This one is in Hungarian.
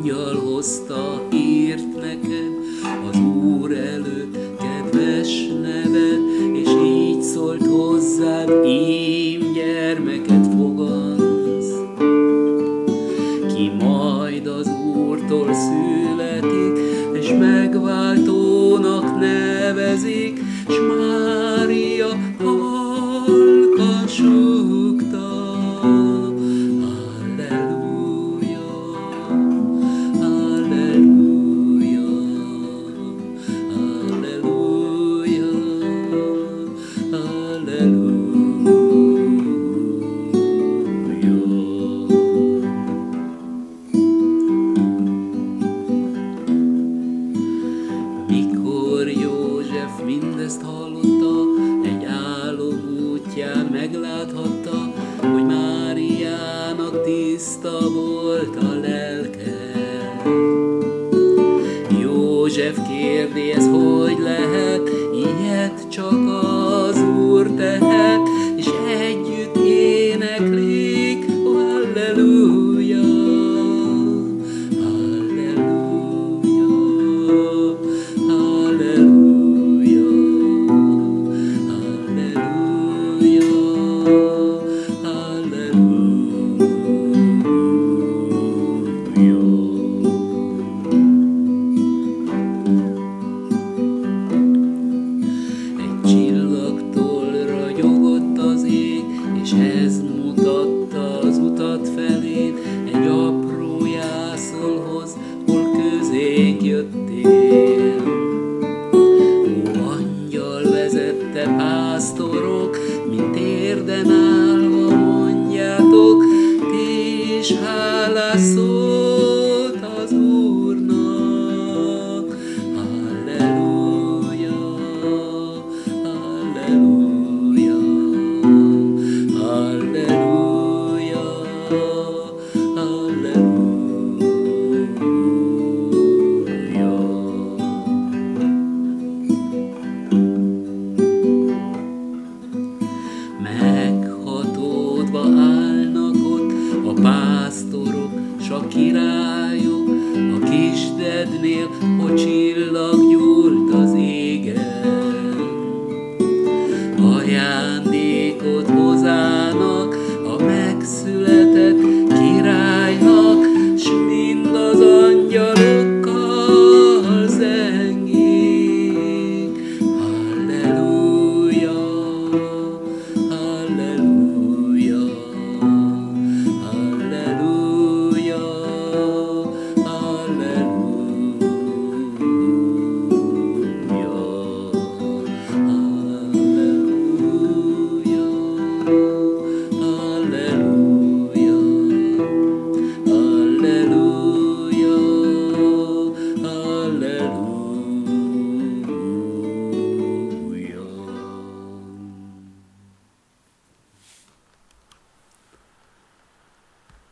angyal hozta hírt neked, az Úr előtt kedves neved, és így szólt hozzád, ím gyermeket fogansz, ki majd az Úrtól születik, és megváltónak nevezik, s Mária halkan súgta. Mikor József mindezt hallotta, egy álom útján megláthatta, hogy Máriának tiszta volt a lelke. József kérdi, ez hogy lehet, ilyet csak az Úr tehet, és együtt éneklik, halleluja, halleluja, halleluja, halleluja, halleluja. Csillagtól ragyogott az ég, és ez mutatta az utat felén, egy apró jászolhoz, hol közénk jöttél. Ó, angyal vezette, pásztorok, mint térden állva mondjátok, ti is hálás szót az Úrnak. Halleluja, halleluja, halleluja, halleluja. Meghatódva állnak ott a pásztorok, s a királyok, a kisdednél, hogy csillaggyújtó